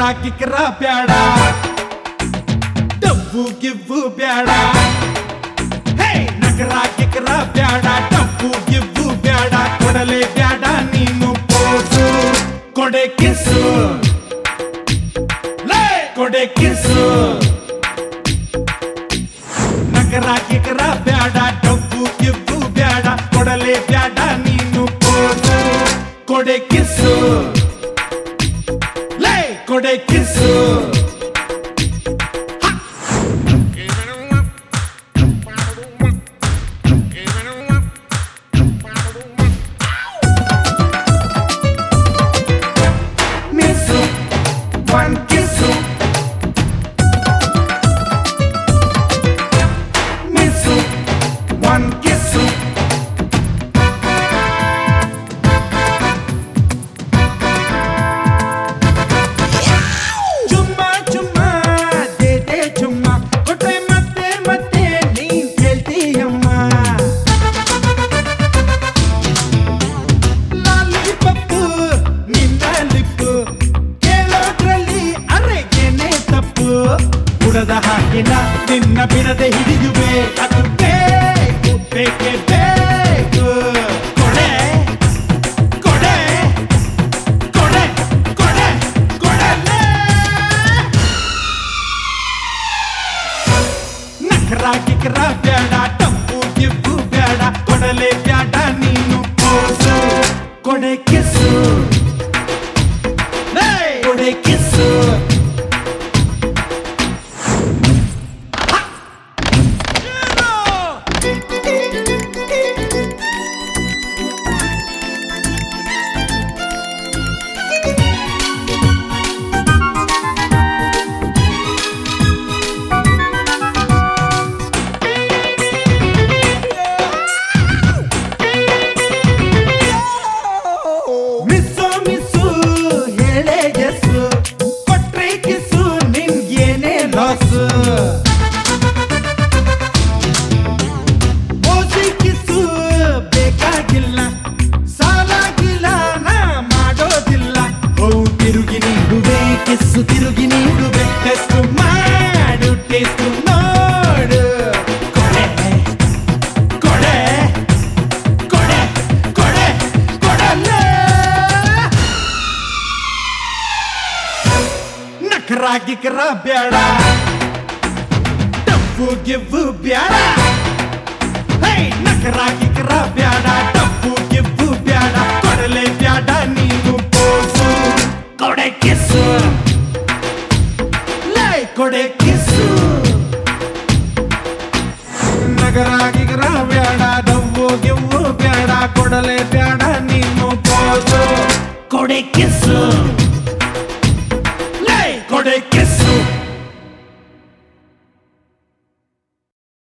ಕಿಕ್ರ ಬ್ಯಾಡ ಡಬ್ಬು ಗಿವ್ವು ಬ್ಯಾಡ ಹೇ ನಗರ ಕಿಕ್ರ ಬ್ಯಾಡ ಡಬ್ಬು ಗಿವ್ವು ಬ್ಯಾಡ ಕೊಡಲೇ ಬ್ಯಾಡ ನೀನು ಪೋಸು ಕೊಡೆ ಕಿಸ್ಸು ಲೇ ಕೊಡೆ ಕಿಸ್ಸು ನಗರ ಕಿಕ್ರ ಬ್ಯಾಡ ಡಬ್ಬು ಗಿವ್ವು ಬ್ಯಾಡ ಕೊಡಲೇ ಬ್ಯಾಡ ನೀನು ಪೋಸು ಕೊಡೆ ಕಿಸ್ಸು ಲೇ ಕೊಡೆ ಕಿಸ್ಸು ನಿನ್ನ ಬಿಡದೆ ಹಿಡಿಯುವೆ ಅದು ಬೇಕು ಬೇಕೇ ಬೇಕು ಕೊಡೆ ಕೊಡೆ ಕೊಡೆ ಕೊಡೆ ಕೊಡಲೇ ನಖರ ಕಿಕ್ರ ಬ್ಯಾಡ ಟಪ್ಪು ಗಿವ್ವು ಬ್ಯಾಡ ಕೊಡಲೇ ಬ್ಯಾಡ ನೀನು ಪೋಸು ಕೊಡೆ ಕಿಸ್ಸು ಕೊಡೆ ಕಿಸ್ಸು ಓಸಿ ಕಿಸ್ಸು ಬೇಕಾಗಿಲ್ಲ ಸಾಲಾಗಿಲ್ಲ ನಾ ಮಾಡೋದಿಲ್ಲ ಹೋ ತಿರುಗಿ ನೀಡುವೆ ಕಿಸ್ಸು ತಿರುಗಿ ನೀಡುವೆ ಟೆಸ್ಟ್ ಮಾಡು ಟೆಸ್ಟ್ ನೋಡು ಕೊಡೆ ಕೊಡೆ ಕೊಡೆ ಕೊಡೆ ಕೊಡಲೇ ನಖರ ಗಿಕ್ರ ಬ್ಯಾಡ ಡಬ್ಬು ಗಿವ್ವು ಬ್ಯಾಡ ಹೇ ನಖರ ಗಿಕ್ರ ಬ್ಯಾಡ ಡಬ್ಬು ಗಿವ್ವು ಬ್ಯಾಡ ಕೊಡಲೇ ಬ್ಯಾಡ ನೀನು ಪೋಸು ಕೊಡೆ ಕಿಸ್ಸು ಲೇ ಕೊಡೆ ಕಿಸ್ಸು ನಗರ ಗಿಕ್ರ ಬ್ಯಾಡ ಡಬ್ಬು ಗಿವ್ವು ಬ್ಯಾಡ ಕೊಡಲೇ ಬ್ಯಾಡ ನೀನು ಪೋಸು ಕೊಡೆ ಕಿಸ್ಸು